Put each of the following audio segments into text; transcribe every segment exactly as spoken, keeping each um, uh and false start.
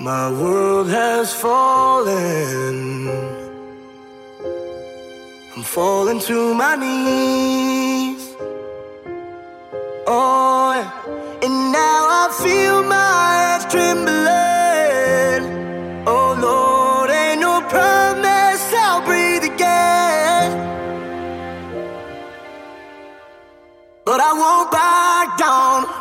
My world has fallen. I'm falling to my knees. Oh, yeah. And now I feel my hands trembling. Oh Lord, ain't no promise I'll breathe again. But I won't back down.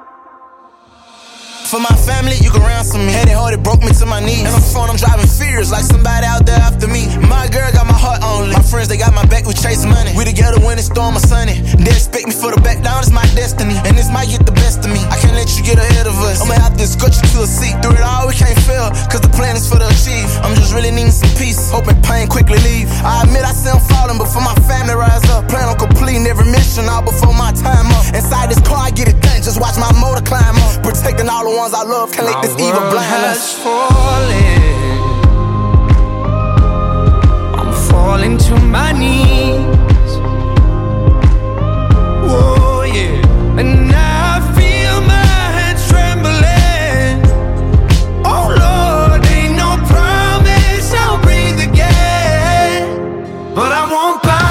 For my family, you can ransom me. Had it hard, it broke me to my knees. And on the phone, I'm driving fears like somebody out there after me. My girl got my heart only. My friends, they got my back, we chase money. We together when it's storm or sunny. They expect me for the back down, it's my destiny. And this might get the best of me. I can't let you get ahead of us. I'ma have to escort you to a seat. Through it all, we can't fail, cause the plan is for the achieve. I'm just really needing some peace, hoping pain quickly leave. I admit I say I'm falling, but for my family rise up. Plan on completing every mission all before my time up. Inside this car, I get it done, just watch my motor climb up. Protecting all the ones I love, can't let this evil blind us. Falling, I'm falling to my knees. Whoa, yeah. And now I feel my hands trembling. Oh Lord, ain't no promise I'll breathe again. But I won't bow